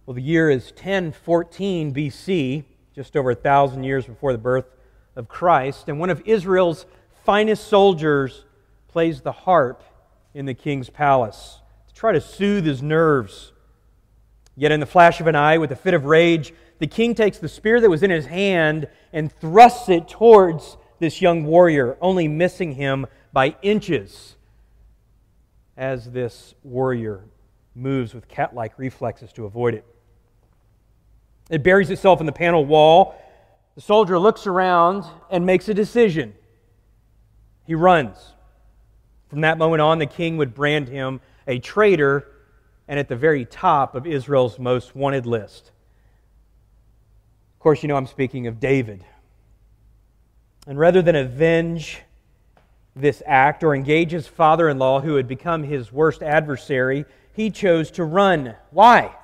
Well, the year is 1014 BC, just over 1,000 years before the birth of Christ, and one of Israel's finest soldiers plays the harp in the king's palace to try to soothe his nerves. Yet in the flash of an eye, with a fit of rage, the king takes the spear that was in his hand and thrusts it towards this young warrior, only missing him by inches as this warrior moves with cat-like reflexes to avoid it. It buries itself in the panel wall. The soldier looks around and makes a decision. He runs. From that moment on, the king would brand him a traitor and at the very top of Israel's most wanted list. Of course, you know I'm speaking of David. And rather than avenge this act or engage his father-in-law, who had become his worst adversary, he chose to run. Why?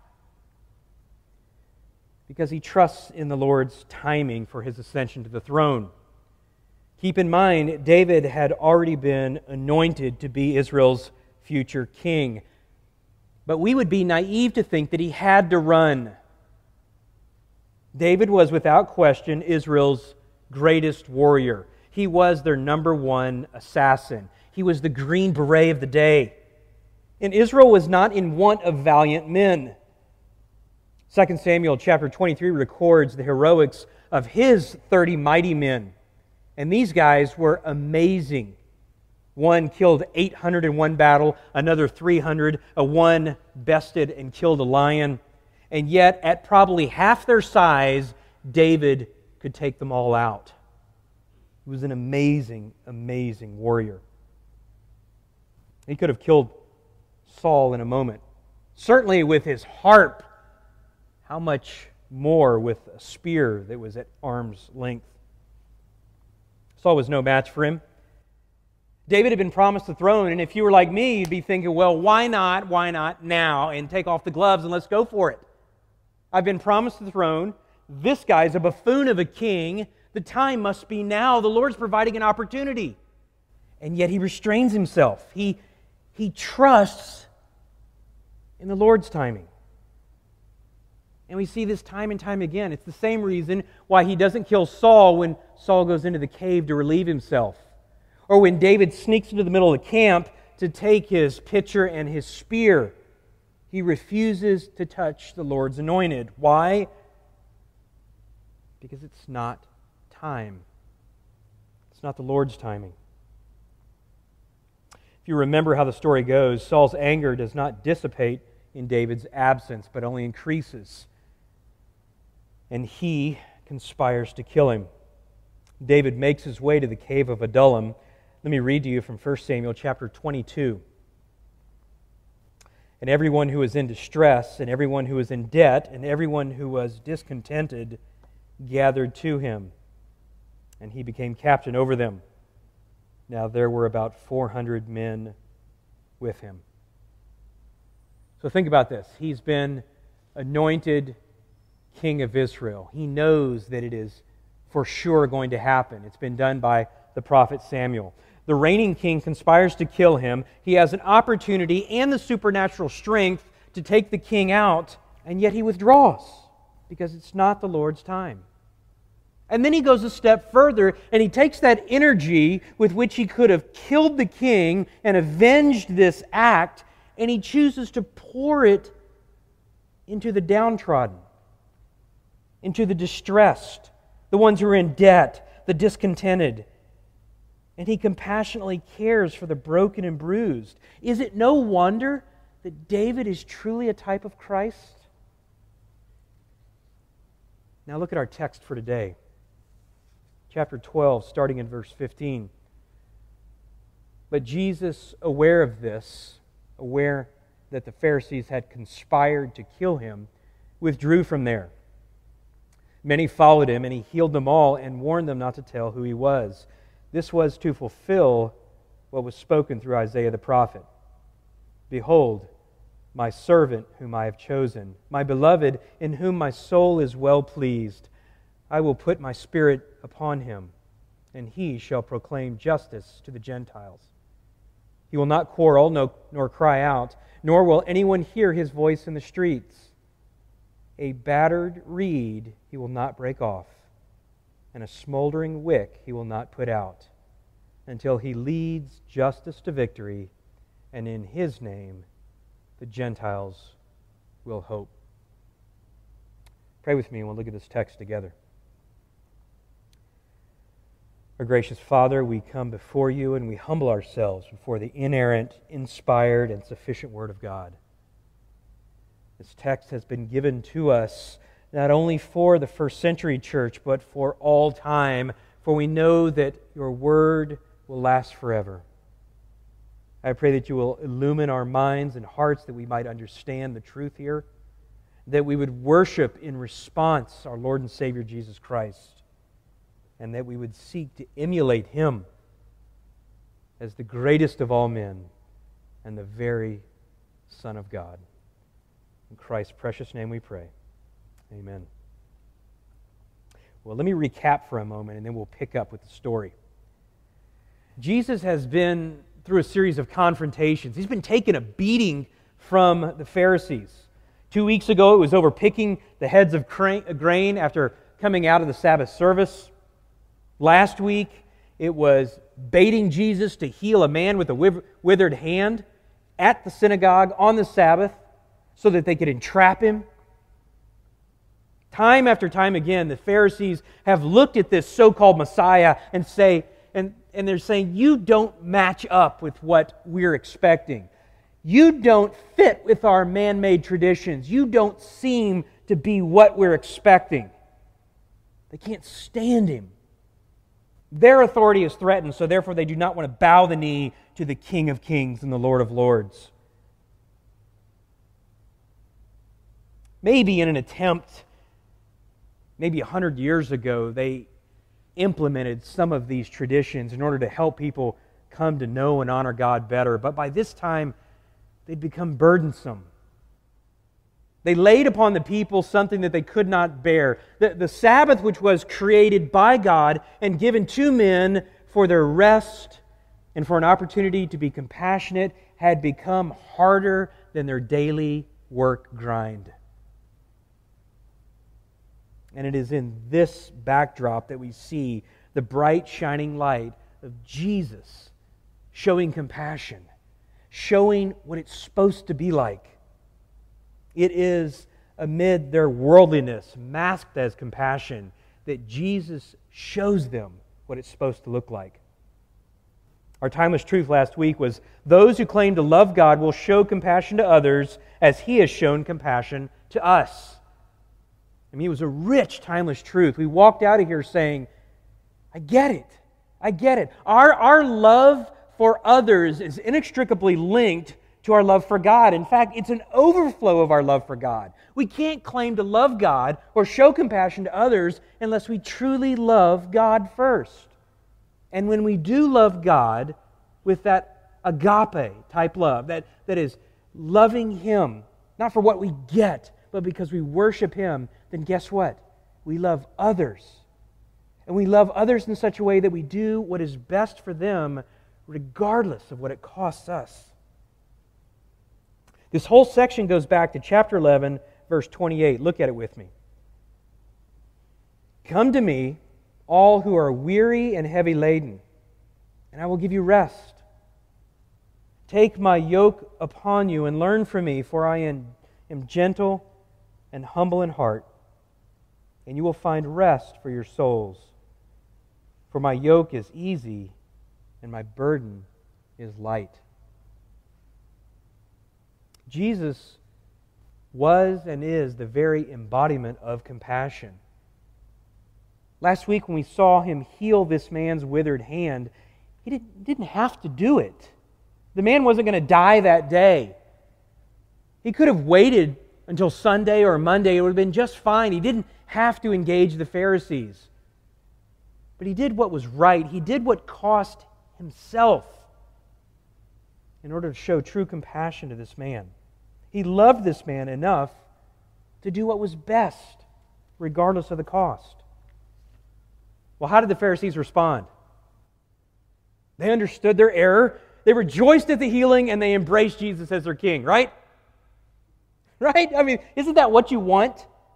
Because he trusts in the Lord's timing for his ascension to the throne. Keep in mind, David had already been anointed to be Israel's future king. But we would be naive to think that he had to run. David was without question Israel's greatest warrior. He was their number one assassin. He was the Green Beret of the day. And Israel was not in want of valiant men. 2 Samuel chapter 23 records the heroics of his 30 mighty men. And these guys were amazing. One killed 800 in one battle, another 300. One bested and killed a lion. And yet, at probably half their size, David could take them all out. He was an amazing, amazing warrior. He could have killed Saul in a moment. Certainly with his harp. How much more with a spear that was at arm's length? Saul was no match for him. David had been promised the throne, and if you were like me, you'd be thinking, well, why not now, and take off the gloves and let's go for it. I've been promised the throne. This guy's a buffoon of a king. The time must be now. The Lord's providing an opportunity. And yet he restrains himself. He trusts in the Lord's timing. And we see this time and time again. It's the same reason why he doesn't kill Saul when Saul goes into the cave to relieve himself. Or when David sneaks into the middle of the camp to take his pitcher and his spear. He refuses to touch the Lord's anointed. Why? Because it's not time. It's not the Lord's timing. If you remember how the story goes, Saul's anger does not dissipate in David's absence, but only increases. And he conspires to kill him. David makes his way to the cave of Adullam. Let me read to you from 1 Samuel chapter 22. And everyone who was in distress, and everyone who was in debt, and everyone who was discontented gathered to him, and he became captain over them. Now there were about 400 men with him. So think about this. He's been anointed king of Israel. He knows that it is for sure going to happen. It's been done by the prophet Samuel. The reigning king conspires to kill him. He has an opportunity and the supernatural strength to take the king out, and yet he withdraws because it's not the Lord's time. And then he goes a step further, and he takes that energy with which he could have killed the king and avenged this act, and he chooses to pour it into the downtrodden, into the distressed, the ones who are in debt, the discontented. And he compassionately cares for the broken and bruised. Is it no wonder that David is truly a type of Christ? Now look at our text for today. Chapter 12, starting in verse 15. But Jesus, aware of this, aware that the Pharisees had conspired to kill him, withdrew from there. Many followed him, and he healed them all and warned them not to tell who he was. This was to fulfill what was spoken through Isaiah the prophet. Behold, my servant whom I have chosen, my beloved in whom my soul is well pleased. I will put my spirit upon him, and he shall proclaim justice to the Gentiles. He will not quarrel, nor cry out, nor will anyone hear his voice in the streets. A battered reed He will not break off, and a smoldering wick He will not put out, until He leads justice to victory, and in His name the Gentiles will hope. Pray with me and we'll look at this text together. Our gracious Father, we come before You and we humble ourselves before the inerrant, inspired, and sufficient Word of God. This text has been given to us not only for the first century church, but for all time, for we know that Your Word will last forever. I pray that You will illumine our minds and hearts that we might understand the truth here, that we would worship in response our Lord and Savior Jesus Christ, and that we would seek to emulate Him as the greatest of all men and the very Son of God. In Christ's precious name we pray. Amen. Well, let me recap for a moment and then we'll pick up with the story. Jesus has been through a series of confrontations. He's been taking a beating from the Pharisees. 2 weeks ago, it was over picking the heads of grain after coming out of the Sabbath service. Last week, it was baiting Jesus to heal a man with a withered hand at the synagogue on the Sabbath so that they could entrap Him. Time after time again, the Pharisees have looked at this so-called Messiah and they're saying, you don't match up with what we're expecting. You don't fit with our man-made traditions. You don't seem to be what we're expecting. They can't stand Him. Their authority is threatened, so therefore they do not want to bow the knee to the King of Kings and the Lord of Lords. Maybe in an attempt, maybe 100 years ago, they implemented some of these traditions in order to help people come to know and honor God better. But by this time, they'd become burdensome. They laid upon the people something that they could not bear. The Sabbath, which was created by God and given to men for their rest and for an opportunity to be compassionate, had become harder than their daily work grind. And it is in this backdrop that we see the bright, shining light of Jesus showing compassion, showing what it's supposed to be like. It is amid their worldliness, masked as compassion, that Jesus shows them what it's supposed to look like. Our timeless truth last week was, those who claim to love God will show compassion to others as He has shown compassion to us. I mean, it was a rich, timeless truth. We walked out of here saying, I get it. I get it. Our love for others is inextricably linked to our love for God. In fact, it's an overflow of our love for God. We can't claim to love God or show compassion to others unless we truly love God first. And when we do love God with that agape type love, that is loving Him, not for what we get, but because we worship Him, then guess what? We love others. And we love others in such a way that we do what is best for them regardless of what it costs us. This whole section goes back to chapter 11, verse 28. Look at it with me. Come to me, all who are weary and heavy laden, and I will give you rest. Take my yoke upon you and learn from me, for I am gentle and humble in heart, and you will find rest for your souls. For my yoke is easy and my burden is light. Jesus was and is the very embodiment of compassion. Last week when we saw Him heal this man's withered hand, He didn't have to do it. The man wasn't going to die that day. He could have waited until Sunday or Monday. It would have been just fine. He didn't have to engage the Pharisees. But He did what was right. He did what cost Himself in order to show true compassion to this man. He loved this man enough to do what was best, regardless of the cost. Well, how did the Pharisees respond? They understood their error. They rejoiced at the healing and they embraced Jesus as their king, right? Right? I mean, isn't that what you want?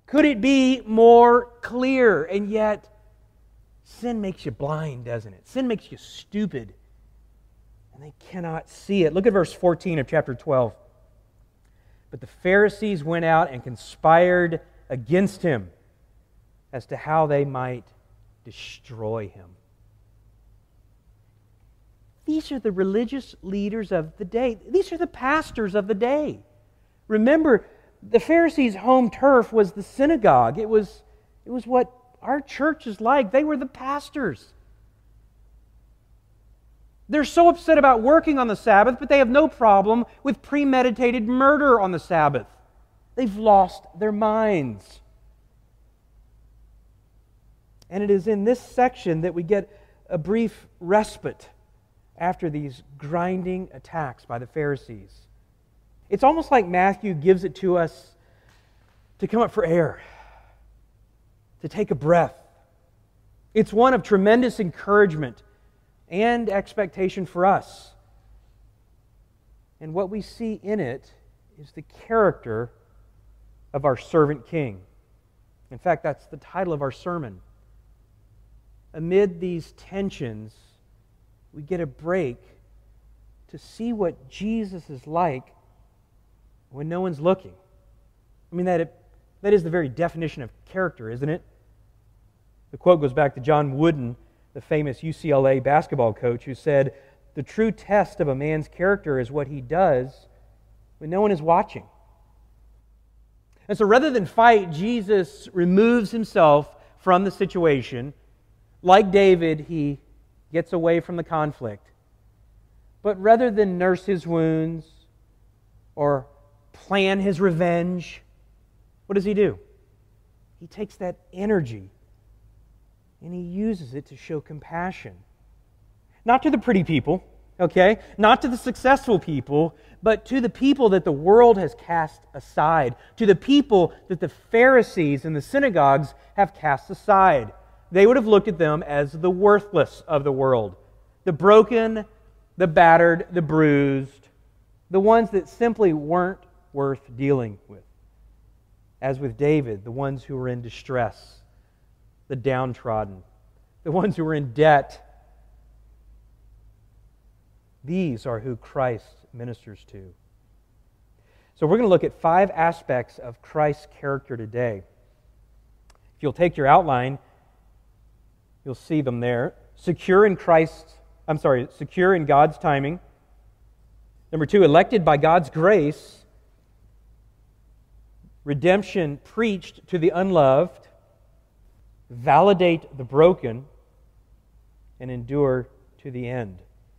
Could it be more clear? And yet, sin makes you blind, doesn't it? Sin makes you stupid. And they cannot see it. Look at verse 14 of chapter 12. But the Pharisees went out and conspired against him as to how they might destroy him. These are the religious leaders of the day. These are the pastors of the day. Remember, the Pharisees' home turf was the synagogue. It was what our church is like. They were the pastors. They're so upset about working on the Sabbath, but they have no problem with premeditated murder on the Sabbath. They've lost their minds. And it is in this section that we get a brief respite after these grinding attacks by the Pharisees. It's almost like Matthew gives it to us to come up for air, to take a breath. It's one of tremendous encouragement and expectation for us. And what we see in it is the character of our servant king. In fact, that's the title of our sermon. Amid these tensions, we get a break to see what Jesus is like when no one's looking. I mean, that is the very definition of character, isn't it? The quote goes back to John Wooden, the famous UCLA basketball coach, who said, "The true test of a man's character is what he does when no one is watching." And so rather than fight, Jesus removes himself from the situation. Like David, he gets away from the conflict. But rather than nurse his wounds or plan his revenge, what does he do? He takes that energy and he uses it to show compassion. Not to the pretty people, okay? Not to the successful people, but to the people that the world has cast aside. To the people that the Pharisees and the synagogues have cast aside. They would have looked at them as the worthless of the world. The broken, the battered, the bruised. The ones that simply weren't worth dealing with. As with David, the ones who were in distress. The downtrodden, the ones who were in debt. These are who Christ ministers to. So we're going to look at 5 aspects of Christ's character today. If you'll take your outline, you'll see them there. Secure in God's timing. Number 2, elected by God's grace. Redemption preached to the unloved. Validate the broken, and endure to the end.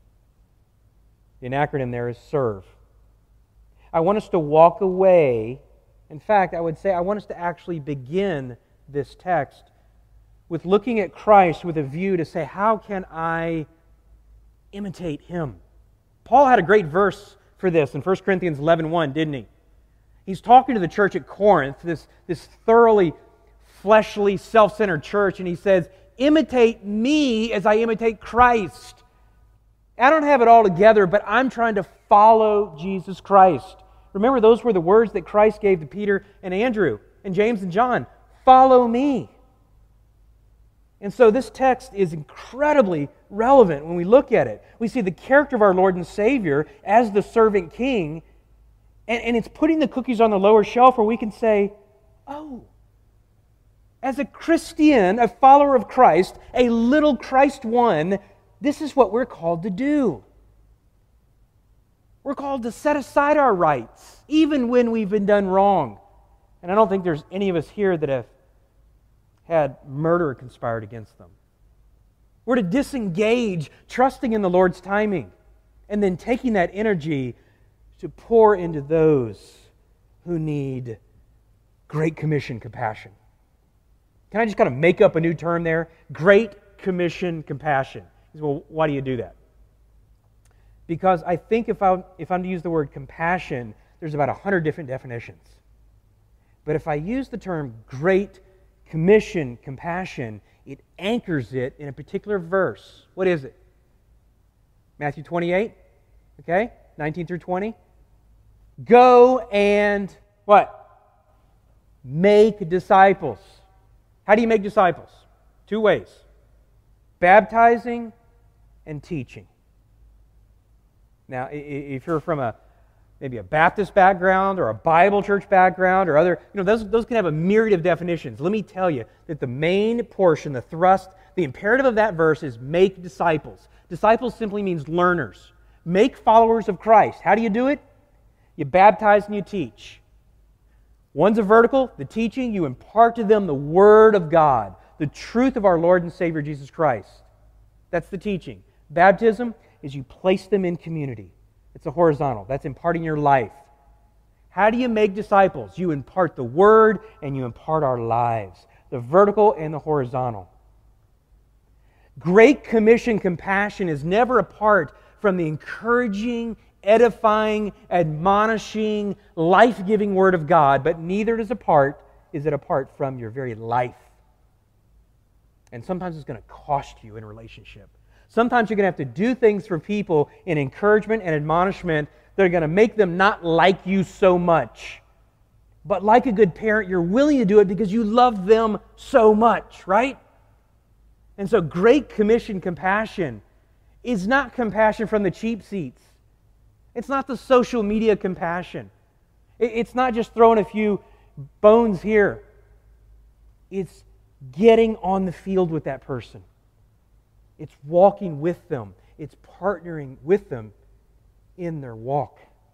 The acronym there is SERVE. I want us to walk away. In fact, I would say I want us to actually begin this text with looking at Christ with a view to say, how can I imitate Him? Paul had a great verse for this in 1 Corinthians 11:1, didn't he? He's talking to the church at Corinth, this thoroughly fleshly, self-centered church, and he says, imitate me as I imitate Christ. I don't have it all together, but I'm trying to follow Jesus Christ. Remember, those were the words that Christ gave to Peter and Andrew and James and John. Follow me. And so this text is incredibly relevant when we look at it. We see the character of our Lord and Savior as the servant king, and it's putting the cookies on the lower shelf where we can say, oh, as a Christian, a follower of Christ, a little Christ one, this is what we're called to do. We're called to set aside our rights, even when we've been done wrong. And I don't think there's any of us here that have had murder conspired against them. We're to disengage, trusting in the Lord's timing, and then taking that energy to pour into those who need Great Commission compassion. Can I just kind of make up a new term there? Great Commission compassion. Well, why do you do that? Because I think if I'm to use the word compassion, there's about 100 different definitions. But if I use the term Great Commission compassion, it anchors it in a particular verse. What is it? Matthew 28, okay, 19 through 20. Go and what? Make disciples. How do you make disciples? Two ways. Baptizing and teaching. Now, if you're from maybe a Baptist background or a Bible church background or other, those can have a myriad of definitions. Let me tell you that the main portion, the thrust, the imperative of that verse is make disciples. Disciples simply means learners. Make followers of Christ. How do you do it? You baptize and you teach. One's a vertical, the teaching, you impart to them the Word of God, the truth of our Lord and Savior Jesus Christ. That's the teaching. Baptism is you place them in community. It's a horizontal. That's imparting your life. How do you make disciples? You impart the Word and you impart our lives. The vertical and the horizontal. Great Commission compassion is never apart from the encouraging, edifying, admonishing, life-giving Word of God, but neither is it apart from your very life. And sometimes it's going to cost you in a relationship. Sometimes you're going to have to do things for people in encouragement and admonishment that are going to make them not like you so much. But like a good parent, you're willing to do it because you love them so much, right? And so Great Commission compassion is not compassion from the cheap seats. It's not the social media compassion. It's not just throwing a few bones here. It's getting on the field with that person. It's walking with them. It's partnering with them in their walk.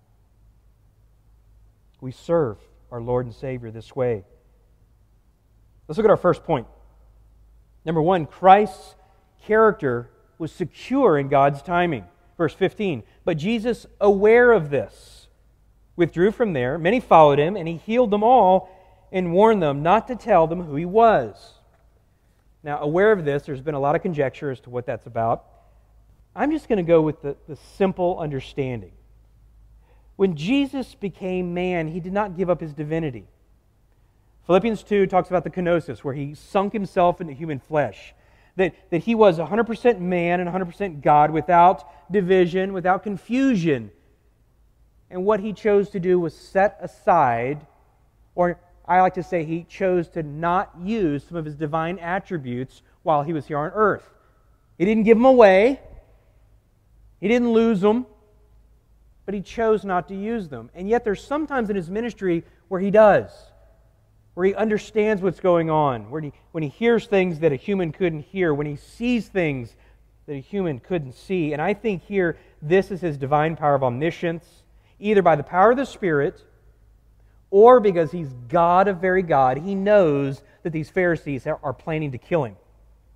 We serve our Lord and Savior this way. Let's look at our first point. Number one, Christ's character was secure in God's timing. Verse 15, but Jesus, aware of this, withdrew from there. Many followed him, and he healed them all and warned them not to tell them who he was. Now, aware of this, there's been a lot of conjecture as to what that's about. I'm just going to go with the simple understanding. When Jesus became man, he did not give up his divinity. Philippians 2 talks about the kenosis, where he sunk himself into human flesh. That he was 100% man and 100% God, without division, without confusion. And what he chose to do was set aside, or I like to say he chose to not use some of his divine attributes while he was here on earth. He didn't give them away. He didn't lose them. But he chose not to use them. And yet there's sometimes in his ministry where he does. Where he understands what's going on. When he hears things that a human couldn't hear. When he sees things that a human couldn't see. And I think here this is his divine power of omniscience. Either by the power of the Spirit, or because he's God of very God, he knows that these Pharisees are planning to kill him.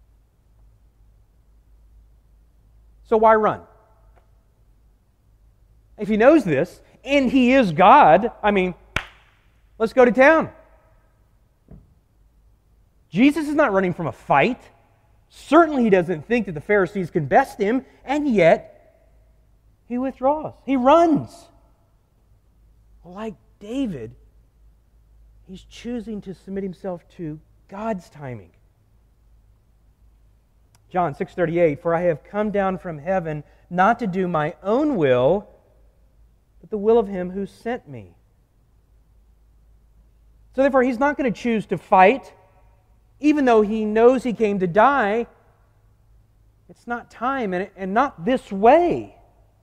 So why run? If he knows this, and he is God, let's go to town. Jesus is not running from a fight. Certainly he doesn't think that the Pharisees can best him, and yet he withdraws. He runs. Like David, he's choosing to submit himself to God's timing. John 6:38, for I have come down from heaven not to do my own will, but the will of him who sent me. So therefore, he's not going to choose to fight, even though he knows he came to die. It's not time, and not this way.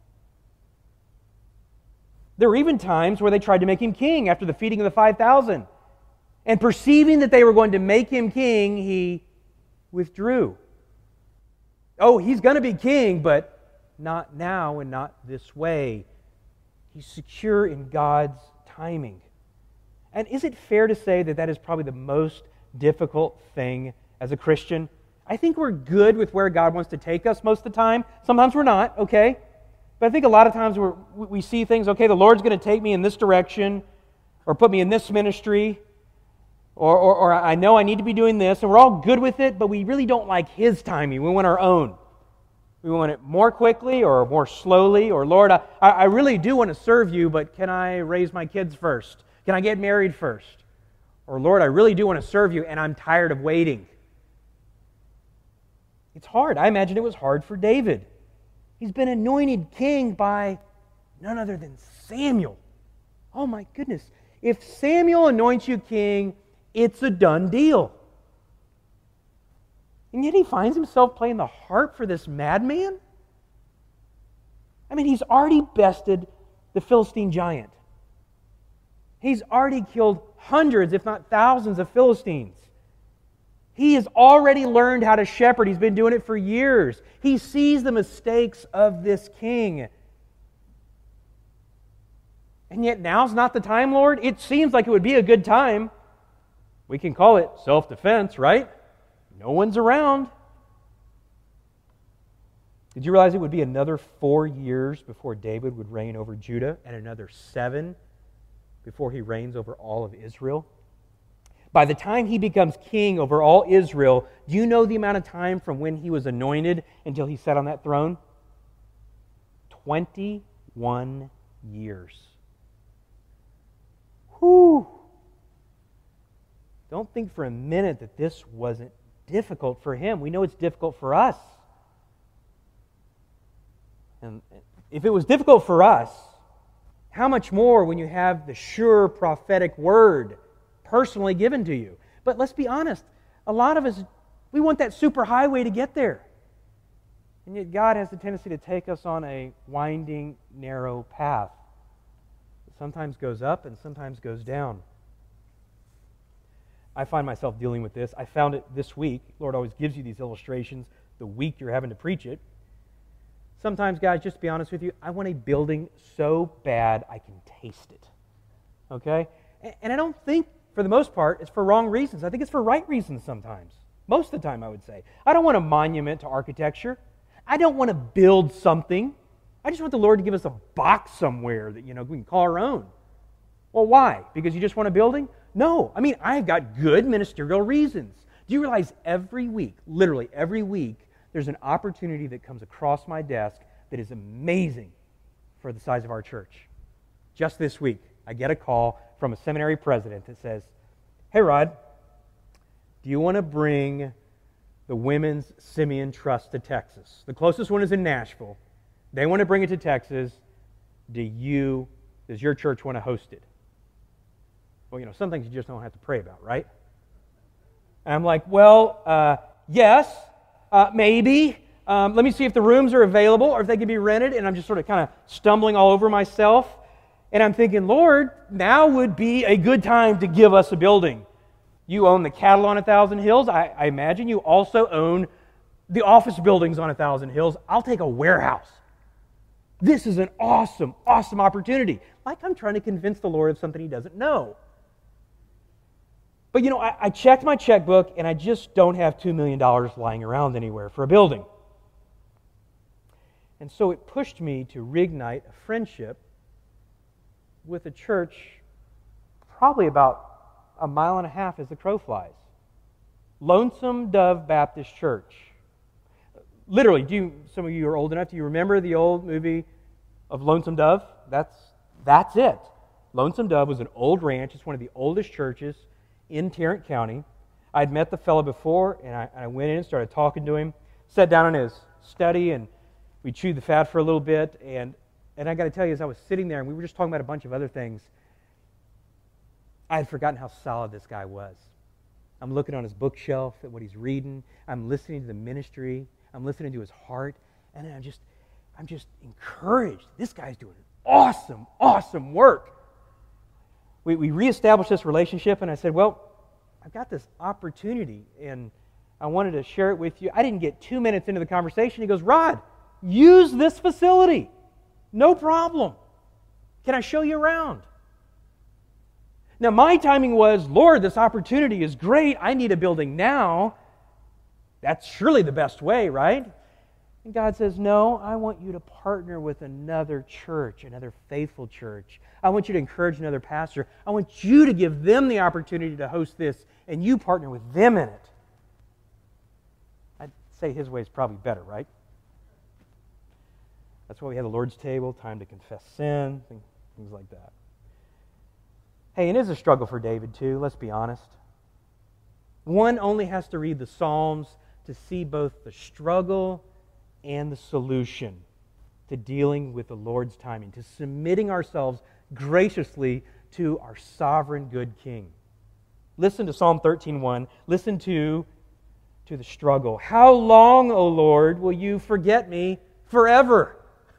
There were even times where they tried to make him king after the feeding of the 5,000. And perceiving that they were going to make him king, he withdrew. Oh, he's going to be king, but not now and not this way. He's secure in God's timing. And is it fair to say that that is probably the most difficult thing as a Christian? I think we're good with where God wants to take us most of the time. Sometimes we're not, okay? But I think a lot of times we see things, okay, the Lord's going to take me in this direction, or put me in this ministry, or I know I need to be doing this, and we're all good with it, but we really don't like His timing. We want our own. We want it more quickly or more slowly, or Lord, I really do want to serve you, but can I raise my kids first? Can I get married first? Or Lord, I really do want to serve you, and I'm tired of waiting. It's hard. I imagine it was hard for David. He's been anointed king by none other than Samuel. Oh my goodness. If Samuel anoints you king, it's a done deal. And yet he finds himself playing the harp for this madman? I mean, he's already bested the Philistine giant. He's already killed hundreds, if not thousands, of Philistines. He has already learned how to shepherd. He's been doing it for years. He sees the mistakes of this king. And yet now's not the time, Lord? It seems like it would be a good time. We can call it self-defense, right? No one's around. Did you realize it would be another 4 years before David would reign over Judah, and another 7 before he reigns over all of Israel? By the time he becomes king over all Israel, do you know the amount of time from when he was anointed until he sat on that throne? 21 years. Whew! Don't think for a minute that this wasn't difficult for him. We know it's difficult for us. And if it was difficult for us, how much more when you have the sure prophetic word personally given to you? But let's be honest, a lot of us, we want that super highway to get there. And yet God has the tendency to take us on a winding, narrow path that sometimes goes up and sometimes goes down. I find myself dealing with this. I found it this week. Lord always gives you these illustrations the week you're having to preach it. Sometimes, guys, just to be honest with you, I want a building so bad I can taste it. Okay? And I don't think, for the most part, it's for wrong reasons. I think it's for right reasons sometimes. Most of the time, I would say. I don't want a monument to architecture. I don't want to build something. I just want the Lord to give us a box somewhere that, we can call our own. Well, why? Because you just want a building? No. I mean, I've got good ministerial reasons. Do you realize every week, literally every week, there's an opportunity that comes across my desk that is amazing for the size of our church. Just this week, I get a call from a seminary president that says, "Hey, Rod, do you want to bring the Women's Simeon Trust to Texas? The closest one is in Nashville. They want to bring it to Texas. Does your church want to host it?" Well, some things you just don't have to pray about, right? And I'm like, yes. Maybe. Let me see if the rooms are available or if they can be rented. And I'm just sort of kind of stumbling all over myself. And I'm thinking, Lord, now would be a good time to give us a building. You own the cattle on 1,000 Hills. I imagine you also own the office buildings on 1,000 Hills. I'll take a warehouse. This is an awesome, awesome opportunity. Like I'm trying to convince the Lord of something He doesn't know. But I checked my checkbook and I just don't have $2 million lying around anywhere for a building. And so it pushed me to reignite a friendship with a church probably about 1.5 miles as the crow flies. Lonesome Dove Baptist Church. Literally, some of you are old enough, do you remember the old movie of Lonesome Dove? That's it. Lonesome Dove was an old ranch. It's one of the oldest churches in Tarrant County. I'd met the fellow before, and I went in and started talking to him, sat down in his study, and we chewed the fat for a little bit, and I got to tell you, as I was sitting there, and we were just talking about a bunch of other things, I had forgotten how solid this guy was. I'm looking on his bookshelf at what he's reading. I'm listening to the ministry. I'm listening to his heart, and then I'm just encouraged. This guy's doing awesome, awesome work. We reestablished this relationship, and I said, well, I've got this opportunity, and I wanted to share it with you. I didn't get 2 minutes into the conversation. He goes, Rod, use this facility. No problem. Can I show you around? Now, my timing was, Lord, this opportunity is great. I need a building now. That's surely the best way, right? And God says, no, I want you to partner with another church, another faithful church. I want you to encourage another pastor. I want you to give them the opportunity to host this, and you partner with them in it. I'd say His way is probably better, right? That's why we have the Lord's table, time to confess sin, things like that. Hey, it is a struggle for David too, let's be honest. One only has to read the Psalms to see both the struggle and the solution to dealing with the Lord's timing, to submitting ourselves graciously to our sovereign good King. Listen to Psalm 13:1. Listen to the struggle. How long, O Lord, will you forget me forever?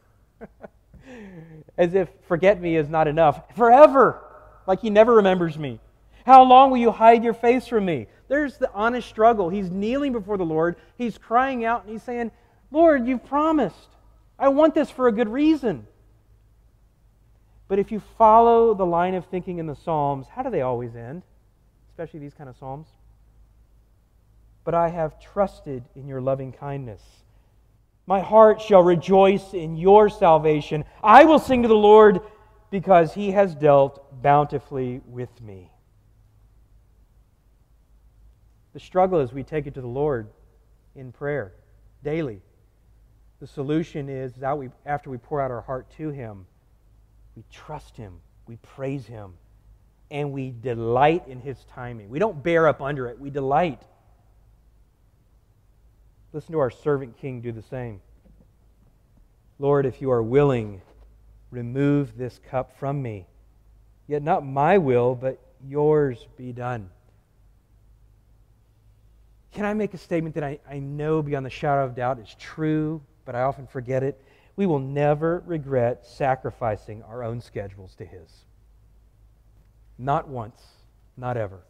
As if forget me is not enough. Forever! Like He never remembers me. How long will you hide your face from me? There's the honest struggle. He's kneeling before the Lord. He's crying out and he's saying, Lord, you've promised. I want this for a good reason. But if you follow the line of thinking in the Psalms, how do they always end? Especially these kind of Psalms. But I have trusted in your loving kindness. My heart shall rejoice in your salvation. I will sing to the Lord because He has dealt bountifully with me. The struggle is we take it to the Lord in prayer daily. The solution is that after we pour out our heart to Him, we trust Him, we praise Him, and we delight in His timing. We don't bear up under it, we delight. Listen to our servant king do the same. Lord, if you are willing, remove this cup from me. Yet not my will, but yours be done. Can I make a statement that I know beyond the shadow of doubt is true, but I often forget it? We will never regret sacrificing our own schedules to His. Not once, not ever.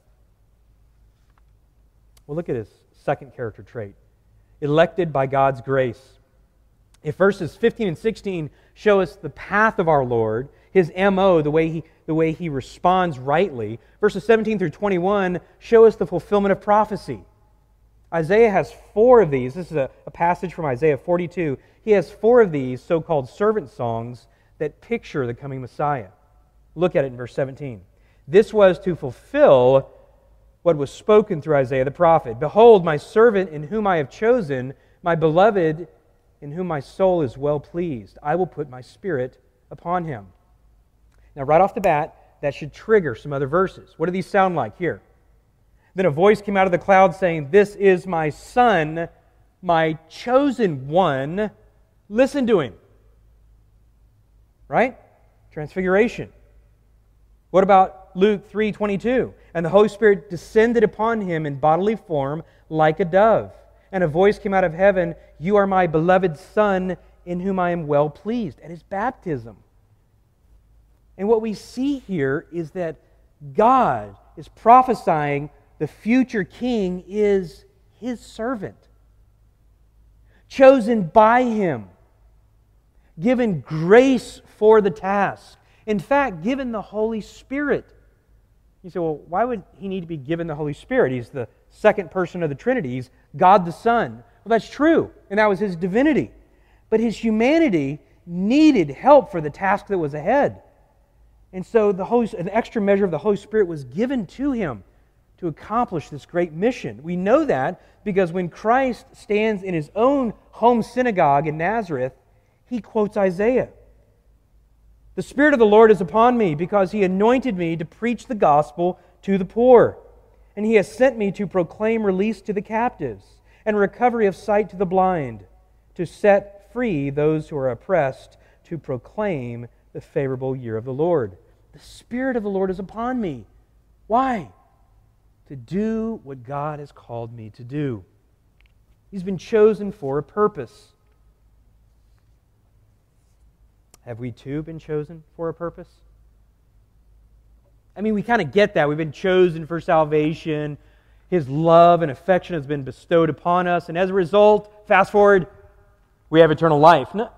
Well, look at his second character trait. Elected by God's grace. If verses 15 and 16 show us the path of our Lord, His M.O., the way He responds rightly, verses 17 through 21 show us the fulfillment of prophecy. Isaiah has 4 of these. This is a passage from Isaiah 42. He has 4 of these so-called servant songs that picture the coming Messiah. Look at it in verse 17. This was to fulfill what was spoken through Isaiah the prophet. Behold, my servant in whom I have chosen, my beloved in whom my soul is well pleased. I will put my spirit upon him. Now, right off the bat, that should trigger some other verses. What do these sound like here? Then a voice came out of the cloud saying, This is my Son, my chosen one. Listen to him. Right? Transfiguration. What about Luke 3:22? And the Holy Spirit descended upon him in bodily form like a dove. And a voice came out of heaven, You are my beloved Son, in whom I am well pleased. At his baptism. And what we see here is that God is prophesying the future king is His servant. Chosen by Him. Given grace for the task. In fact, given the Holy Spirit. You say, well, why would He need to be given the Holy Spirit? He's the second person of the Trinity. He's God the Son. Well, that's true, and that was His divinity. But His humanity needed help for the task that was ahead. And so an extra measure of the Holy Spirit was given to Him to accomplish this great mission. We know that because when Christ stands in His own home synagogue in Nazareth, He quotes Isaiah. The Spirit of the Lord is upon me because He anointed me to preach the gospel to the poor. And He has sent me to proclaim release to the captives and recovery of sight to the blind, to set free those who are oppressed, to proclaim the favorable year of the Lord. The Spirit of the Lord is upon me. Why? To do what God has called me to do. He's been chosen for a purpose. Have we too been chosen for a purpose? I mean, we kind of get that. We've been chosen for salvation. His love and affection has been bestowed upon us. And as a result, fast forward, we have eternal life. No,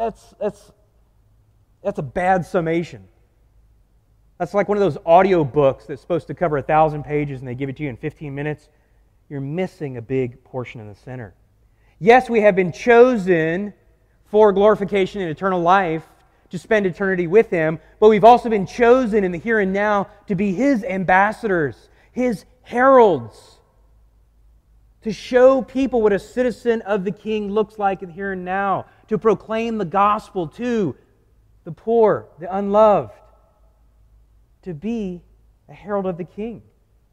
that's a bad summation. That's like one of those audio books that's supposed to cover 1,000 pages and they give it to you in 15 minutes. You're missing a big portion in the center. Yes, we have been chosen for glorification and eternal life to spend eternity with Him, but we've also been chosen in the here and now to be His ambassadors, His heralds, to show people what a citizen of the King looks like in the here and now, to proclaim the gospel to the poor, the unloved, to be a herald of the King.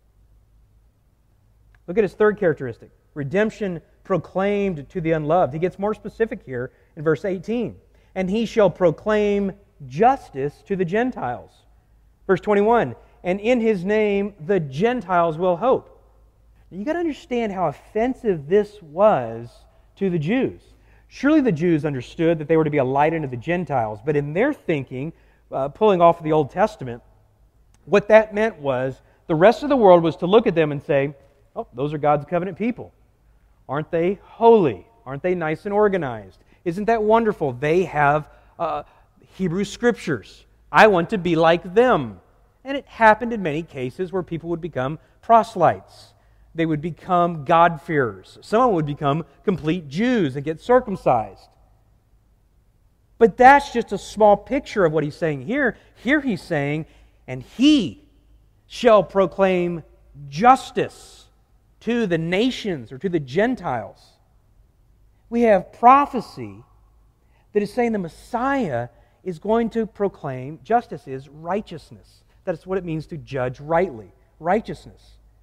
Look at his third characteristic. Redemption proclaimed to the unloved. He gets more specific here in verse 18. And He shall proclaim justice to the Gentiles. Verse 21, and in His name the Gentiles will hope. You got to understand how offensive this was to the Jews. Surely the Jews understood that they were to be a light unto the Gentiles, but in their thinking, pulling off of the Old Testament, what that meant was the rest of the world was to look at them and say, oh, those are God's covenant people. Aren't they holy? Aren't they nice and organized? Isn't that wonderful? They have Hebrew Scriptures. I want to be like them. And it happened in many cases where people would become proselytes. They would become God-fearers. Someone would become complete Jews and get circumcised. But that's just a small picture of what he's saying here. Here he's saying, and He shall proclaim justice to the nations or to the Gentiles. We have prophecy that is saying the Messiah is going to proclaim justice is righteousness. That's what it means to judge rightly. Righteousness.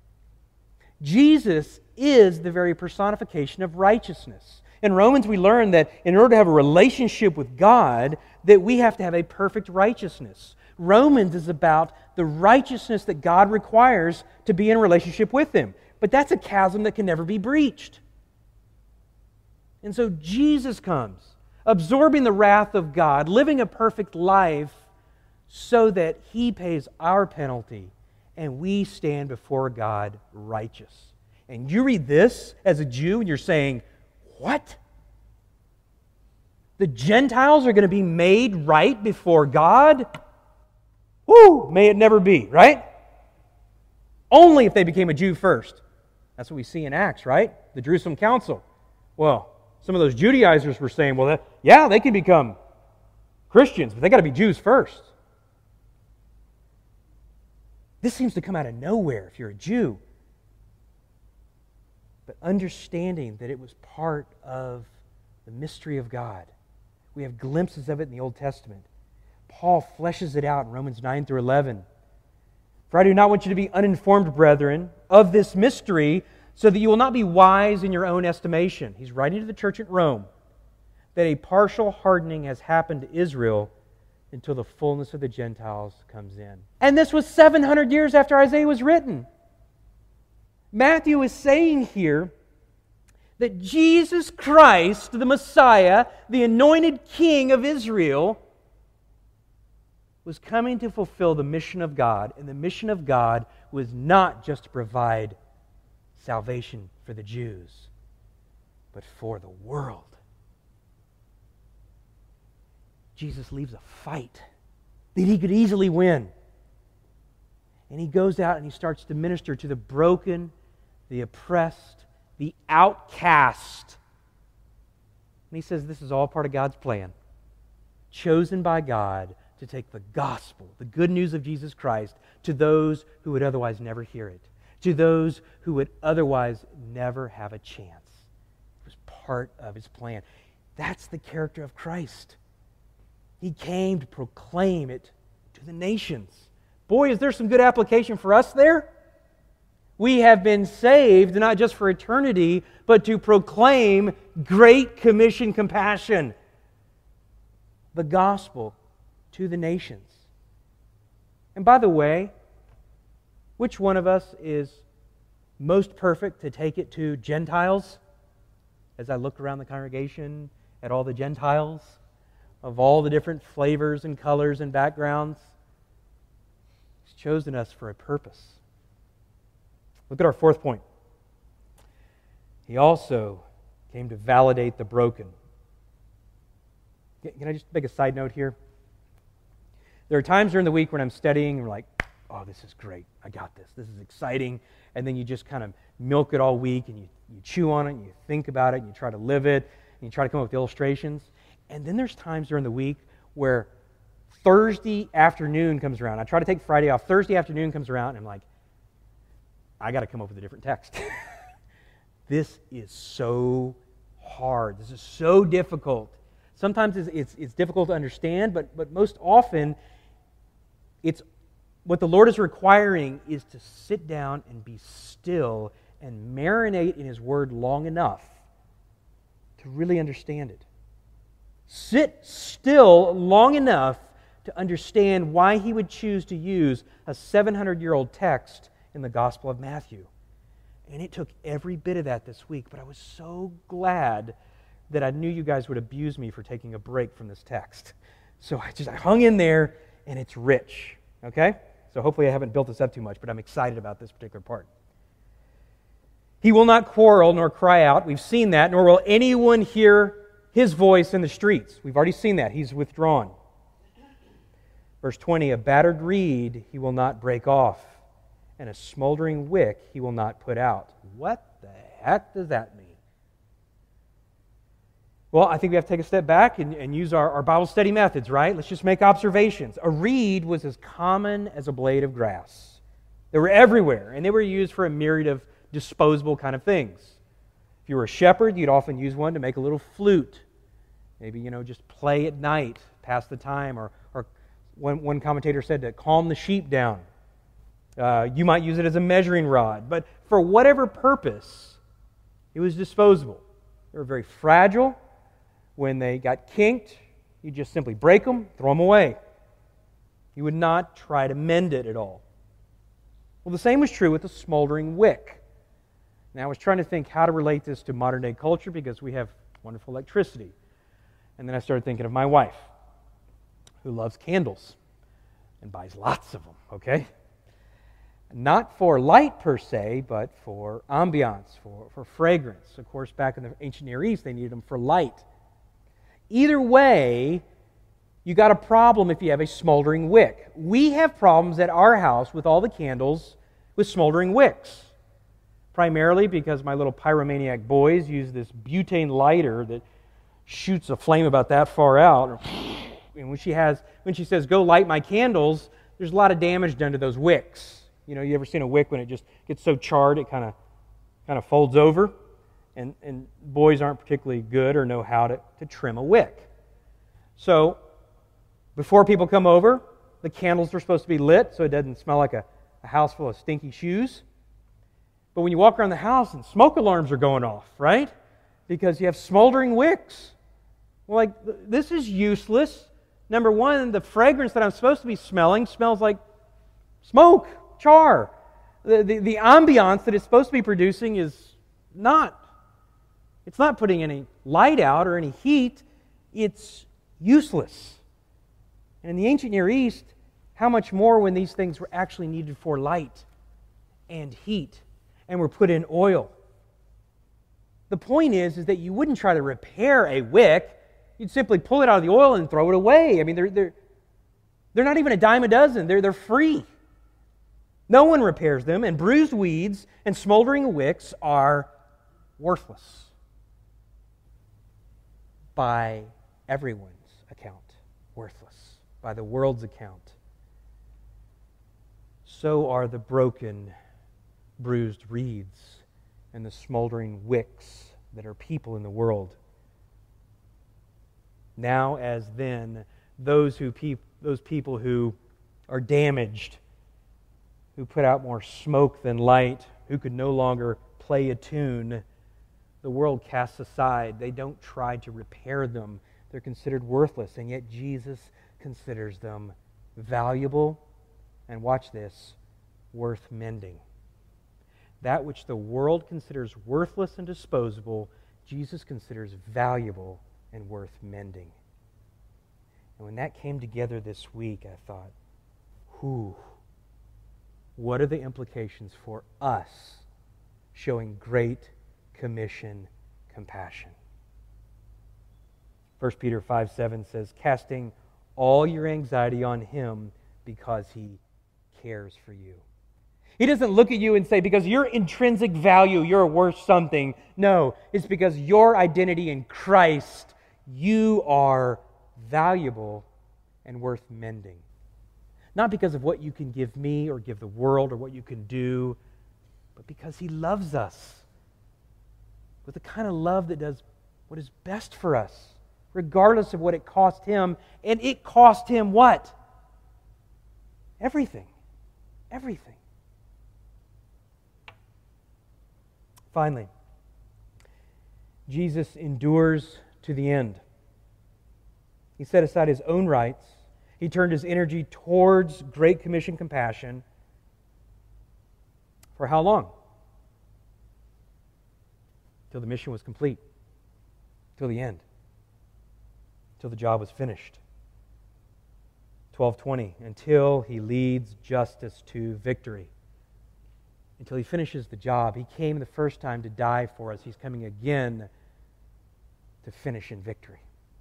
Jesus is the very personification of righteousness. In Romans we learn that in order to have a relationship with God, that we have to have a perfect righteousness. Romans is about the righteousness that God requires to be in a relationship with Him. But that's a chasm that can never be breached. And so Jesus comes, absorbing the wrath of God, living a perfect life so that He pays our penalty and we stand before God righteous. And you read this as a Jew and you're saying, what? The Gentiles are going to be made right before God? Woo! May it never be, right? Only if they became a Jew first. That's what we see in Acts, right? The Jerusalem Council. Well, some of those Judaizers were saying, well, yeah, they can become Christians, but they got to be Jews first. This seems to come out of nowhere if you're a Jew. But understanding that it was part of the mystery of God. We have glimpses of it in the Old Testament. Paul fleshes it out in Romans 9 through 11. For I do not want you to be uninformed, brethren, of this mystery, so that you will not be wise in your own estimation. He's writing to the church at Rome that a partial hardening has happened to Israel until the fullness of the Gentiles comes in. And this was 700 years after Isaiah was written. Matthew is saying here that Jesus Christ, the Messiah, the anointed King of Israel, was coming to fulfill the mission of God. And the mission of God was not just to provide salvation for the Jews, but for the world. Jesus leaves a fight that He could easily win. And He goes out and He starts to minister to the broken, the oppressed, the outcast. And He says this is all part of God's plan. Chosen by God to take the gospel, the good news of Jesus Christ, to those who would otherwise never hear it, to those who would otherwise never have a chance. It was part of His plan. That's the character of Christ. He came to proclaim it to the nations. Boy, is there some good application for us there? We have been saved not just for eternity, but to proclaim Great Commission compassion. The gospel to the nations. And by the way, which one of us is most perfect to take it to Gentiles? As I look around the congregation at all the Gentiles of all the different flavors and colors and backgrounds, He's chosen us for a purpose. Look at our fourth point. He also came to validate the broken. Can I just make a side note here? There are times during the week when I'm studying and we're like, oh, this is great. I got this. This is exciting. And then you just kind of milk it all week and you chew on it and you think about it and you try to live it and you try to come up with illustrations. And then there's times during the week where Thursday afternoon comes around. I try to take Friday off. Thursday afternoon comes around and I'm like, I got to come up with a different text. This is so hard. This is so difficult. Sometimes it's difficult to understand, but most often it's what the Lord is requiring is to sit down and be still and marinate in His Word long enough to really understand it. Sit still long enough to understand why he would choose to use a 700-year-old text in the Gospel of Matthew. And it took every bit of that this week, but I was so glad that I knew you guys would abuse me for taking a break from this text. So I hung in there, and it's rich. Okay? So hopefully I haven't built this up too much, but I'm excited about this particular part. He will not quarrel nor cry out. We've seen that. Nor will anyone hear his voice in the streets. We've already seen that. He's withdrawn. Verse 20, a battered reed he will not break off, and a smoldering wick he will not put out. What the heck does that mean? Well, I think we have to take a step back and use our Bible study methods, right? Let's just make observations. A reed was as common as a blade of grass. They were everywhere, and they were used for a myriad of disposable kind of things. If you were a shepherd, you'd often use one to make a little flute. Maybe, just play at night, pass the time, or one commentator said to calm the sheep down. You might use it as a measuring rod, but for whatever purpose, it was disposable. They were very fragile. When they got kinked, you just simply break them, throw them away. You would not try to mend it at all. Well, the same was true with the smoldering wick. Now, I was trying to think how to relate this to modern day culture because we have wonderful electricity. And then I started thinking of my wife, who loves candles and buys lots of them, okay? Not for light per se, but for ambiance, for fragrance. Of course, back in the ancient Near East, they needed them for light. Either way, you got a problem if you have a smoldering wick. We have problems at our house with all the candles with smoldering wicks. Primarily because my little pyromaniac boys use this butane lighter that shoots a flame about that far out. And when she says, go light my candles, there's a lot of damage done to those wicks. You ever seen a wick when it just gets so charred it kind of folds over? And boys aren't particularly good or know how to trim a wick. So, before people come over, the candles are supposed to be lit so it doesn't smell like a house full of stinky shoes. But when you walk around the house and smoke alarms are going off, right? Because you have smoldering wicks. Well, this is useless. Number one, the fragrance that I'm supposed to be smelling smells like smoke, char. The ambiance that it's supposed to be producing is not. It's not putting any light out or any heat. It's useless. And in the ancient Near East, how much more when these things were actually needed for light and heat and were put in oil. The point is that you wouldn't try to repair a wick. You'd simply pull it out of the oil and throw it away. I mean, they're not even a dime a dozen. They're free. No one repairs them, and bruised weeds and smoldering wicks are worthless by everyone's account. Worthless by the world's account. So are the broken, bruised reeds and the smoldering wicks that are people in the world. Now as then, those people who are damaged, who put out more smoke than light, who could no longer play a tune, the world casts aside. They don't try to repair them. They're considered worthless, and yet Jesus considers them valuable, and watch this, worth mending. That which the world considers worthless and disposable, Jesus considers valuable and worth mending. And when that came together this week, I thought, what are the implications for us showing Great Commission compassion? 1 Peter 5:7 says, casting all your anxiety on Him because He cares for you. He doesn't look at you and say, because your intrinsic value, you're worth something. No, it's because your identity in Christ, you are valuable and worth mending. Not because of what you can give me or give the world or what you can do, but because He loves us with the kind of love that does what is best for us, regardless of what it cost Him. And it cost Him what? Everything. Everything. Finally, Jesus endures to the end. He set aside His own rights He turned his energy towards Great Commission compassion. For how long? Till the mission was complete. Till the end. Till the job was finished. 12:20, until he leads justice to victory. Until he finishes the job. He came the first time to die for us. He's coming again to finish in victory.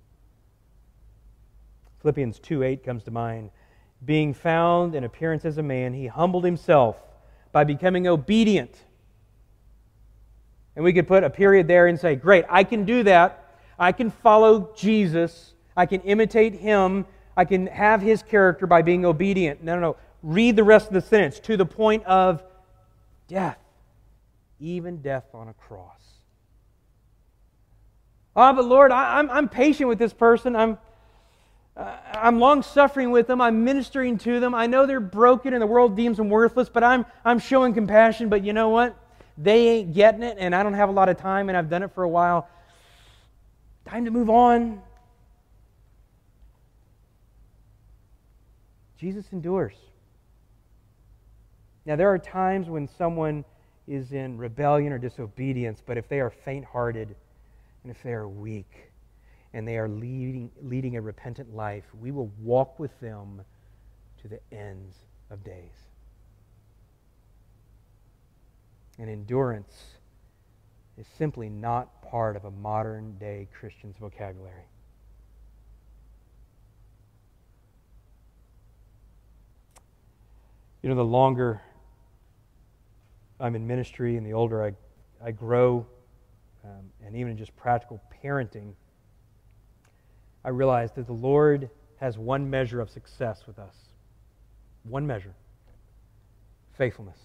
Philippians 2:8 comes to mind. Being found in appearance as a man, he humbled himself by becoming obedient. And we could put a period there and say, great, I can do that. I can follow Jesus. I can imitate Him. I can have His character by being obedient. No. Read the rest of the sentence. To the point of death. Even death on a cross. But Lord, I'm patient with this person. I'm long-suffering with them. I'm ministering to them. I know they're broken and the world deems them worthless, but I'm showing compassion. But you know what? They ain't getting it, and I don't have a lot of time, and I've done it for a while. Time to move on. Jesus endures. Now, there are times when someone is in rebellion or disobedience, but if they are faint-hearted and if they are weak and they are leading a repentant life, we will walk with them to the ends of days. And endurance is simply not part of a modern-day Christian's vocabulary. You know, the longer I'm in ministry and the older I grow, and even in just practical parenting, I realize that the Lord has one measure of success with us. One measure. Faithfulness.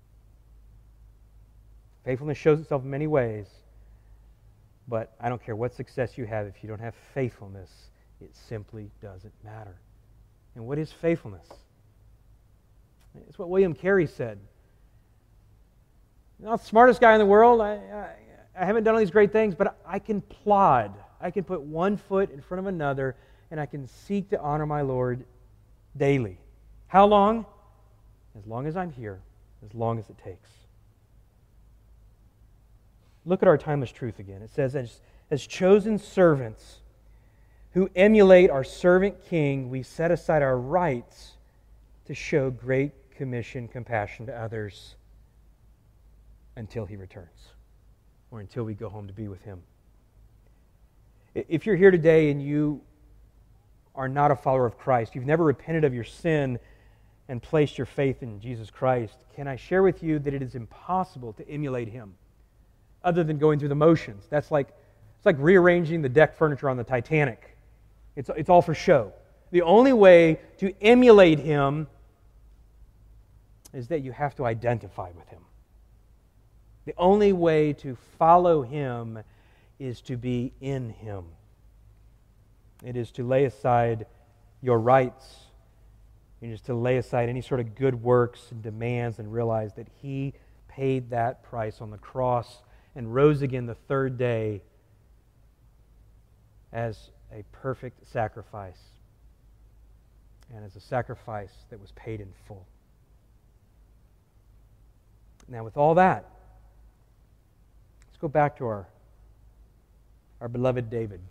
Faithfulness shows itself in many ways, but I don't care what success you have. If you don't have faithfulness, it simply doesn't matter. And what is faithfulness? It's what William Carey said. I'm not the smartest guy in the world. I haven't done all these great things, but I can plod. I can put one foot in front of another, and I can seek to honor my Lord daily. How long? As long as I'm here, as long as it takes. Look at our timeless truth again. It says, as chosen servants who emulate our servant king, we set aside our rights to show Great Commission compassion to others until He returns, or until we go home to be with Him. If you're here today and you are not a follower of Christ, you've never repented of your sin and placed your faith in Jesus Christ, can I share with you that it is impossible to emulate Him other than going through the motions? It's like rearranging the deck furniture on the Titanic. It's all for show. The only way to emulate Him is that you have to identify with Him. The only way to follow Him is to be in Him. It is to lay aside your rights. It is to lay aside any sort of good works and demands and realize that He paid that price on the cross and rose again the third day as a perfect sacrifice, and as a sacrifice that was paid in full. Now, with all that, let's go back to our beloved David.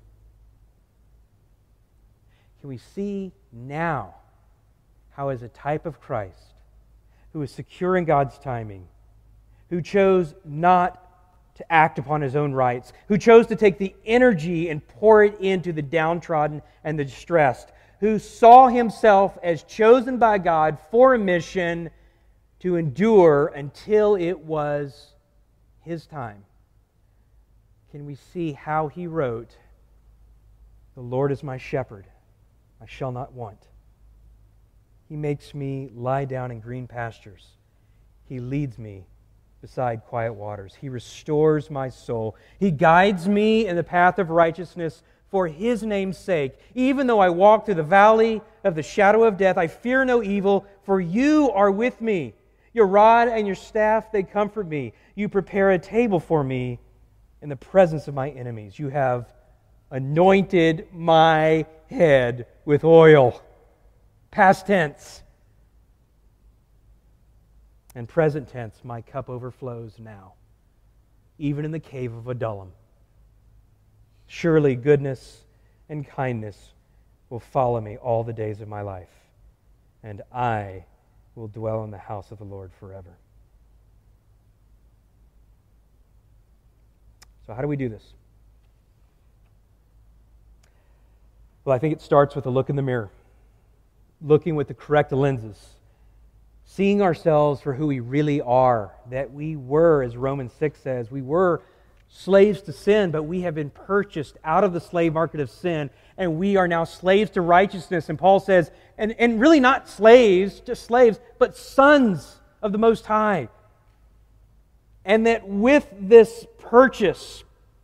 Can we see now how, as a type of Christ, who is secure in God's timing, who chose not to act upon his own rights, who chose to take the energy and pour it into the downtrodden and the distressed, who saw himself as chosen by God for a mission to endure until it was his time. Can we see how he wrote, "The Lord is my shepherd, I shall not want. He makes me lie down in green pastures. He leads me beside quiet waters. He restores my soul. He guides me in the path of righteousness for His name's sake. Even though I walk through the valley of the shadow of death, I fear no evil, for You are with me. Your rod and Your staff, they comfort me. You prepare a table for me in the presence of my enemies. You have anointed my head with oil. Past tense. And present tense, my cup overflows now, even in the cave of Adullam. Surely goodness and kindness will follow me all the days of my life, and I will dwell in the house of the Lord forever. So how do we do this? Well, I think it starts with a look in the mirror, looking with the correct lenses, seeing ourselves for who we really are, that we were, as Romans 6 says, we were slaves to sin, but we have been purchased out of the slave market of sin, and we are now slaves to righteousness. And Paul says, and really not slaves, just slaves, but sons of the Most High. And that with this purchase,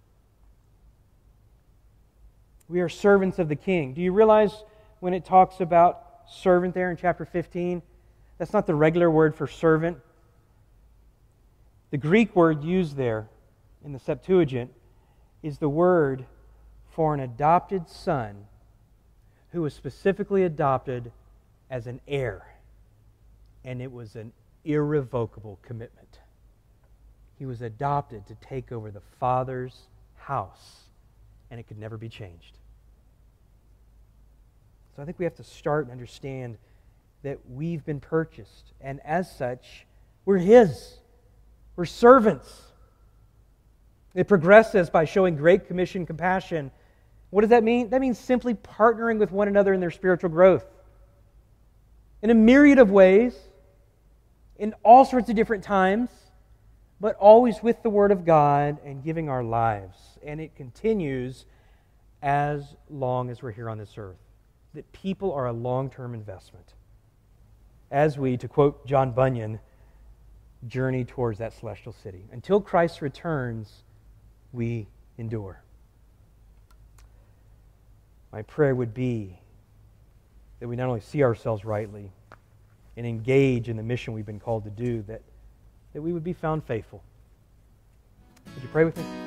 we are servants of the King. Do you realize when it talks about servant there in chapter 15, that's not the regular word for servant. The Greek word used there in the Septuagint is the word for an adopted son who was specifically adopted as an heir. And it was an irrevocable commitment. He was adopted to take over the Father's house, and it could never be changed. So I think we have to start and understand that we've been purchased, and as such, we're His. We're servants. It progresses by showing Great Commission compassion. What does that mean? That means simply partnering with one another in their spiritual growth. In a myriad of ways, in all sorts of different times, but always with the Word of God and giving our lives. And it continues as long as we're here on this earth. That people are a long-term investment. As we, to quote John Bunyan, journey towards that celestial city. Until Christ returns, we endure. My prayer would be that we not only see ourselves rightly and engage in the mission we've been called to do, that we would be found faithful. Would you pray with me?